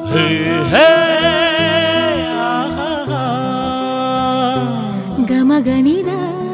ಹೇ ಹೇ ಗಮಗನಿದ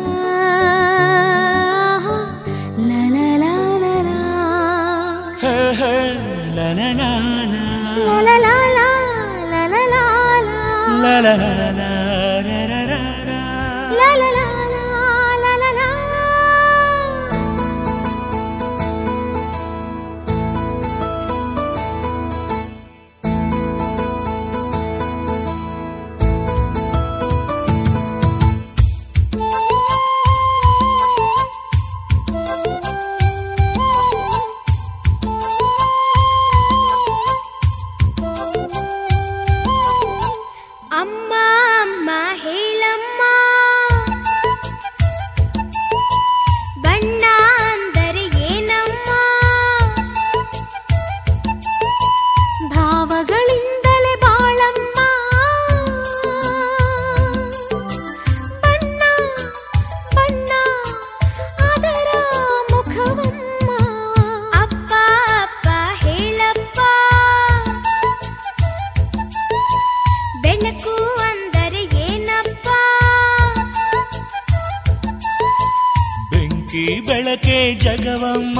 ಬೆಳಕೆ ಜಗವಮ್ಮ,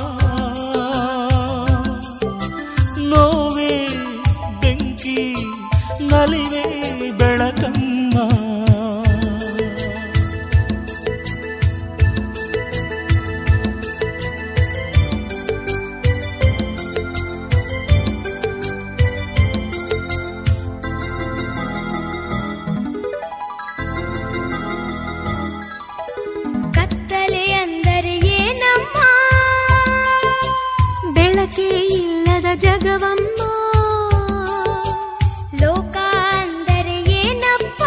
ನೋವೇ ಬೆಂಕಿ ನಲಿವೆ ಬೆಳಕಮ್ಮ. ಇಲ್ಲದ ಜಗವಮ್ಮ, ಲೋಕ ಅಂದರೆ ಏನಪ್ಪ?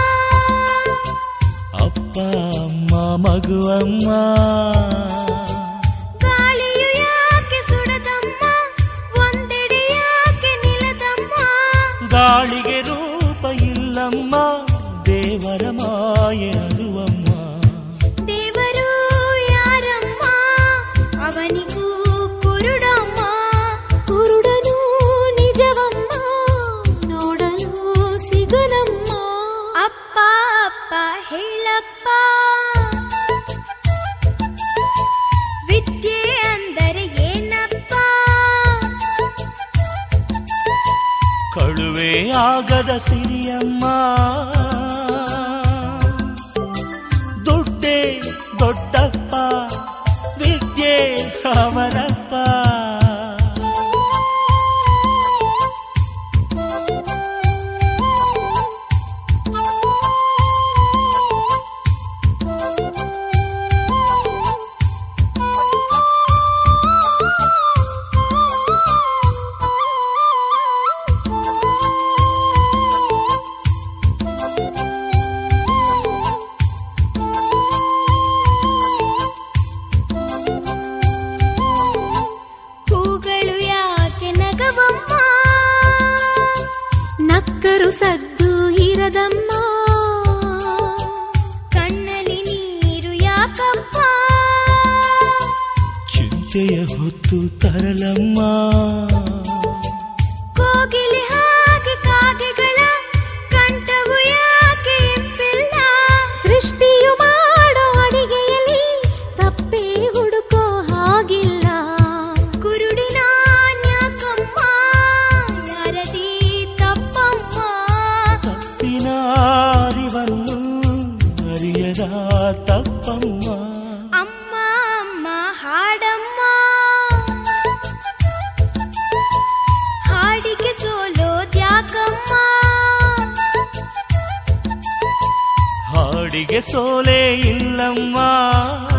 ಅಪ್ಪ ಅಮ್ಮ ಮಗುವಮ್ಮ, ಗಾಳಿಯು ಯಾಕೆ ಸುಡದಮ್ಮ, ಒಂದೆಡೆ ಯಾಕೆ ನಿಲ್ಲದಮ್ಮ? ಗಾಳಿಗೆ ರೂಪ ಇಲ್ಲಮ್ಮ, ದೇವರ ಮಾಯೆ ಅದುವಮ್ಮ. ದೇವರು ಯಾರಮ್ಮ? ಅವನಿಗೂ ಹೇಳಪ್ಪ, ವಿದ್ಯೆ ಅಂದರೆ ಏನಪ್ಪ? ಕಳುವೆ ಆಗದ ಸಿರಿಯಮ್ಮ, ದುಡ್ಡೇ ದೊಡ್ಡಪ್ಪ, ವಿದ್ಯೆ ಅವರಪ್ಪ. ನಕ್ಕರು ಸದ್ದು ಇರದಮ್ಮ, ಕಣ್ಣಲ್ಲಿ ನೀರು ಯಾಕಪ್ಪ? ಚಿಂತೆಯ ಹೊತ್ತು ತರಲಮ್ಮ, ಕೋಗಿಲೆ ಹಾಗೆ ಕಾಗೆಗಳ ಕಂಠವು ಯಾಕೆ ಇಂಪಿಲ್ಲ? ಸೃಷ್ಟಿಯು ಮಾಡೋ ಅಡಿಗೆಯಲ್ಲಿ ತಪ್ಪೇ ಹುಡುಕೋ ಹಾಗಿಲ್ಲ. ಕುರುಡಿನ ನ್ಯಾಕಮ್ಮ, ಯಾರದಿ ತಪ್ಪಮ್ಮ? ತಪ್ಪಿನ ಅರಿವನ್ನು ಅರಿಯದ ತಪ್ಪಮ್ಮ. ಅಮ್ಮ ಅಮ್ಮ ಹಾಡಮ್ಮ, ಹಾಡಿಗೆ ಸೋಲೋದ್ಯಾಕಮ್ಮ? ಹಾಡಿಗೆ ಸೋಲೆ ಇಲ್ಲಮ್ಮ,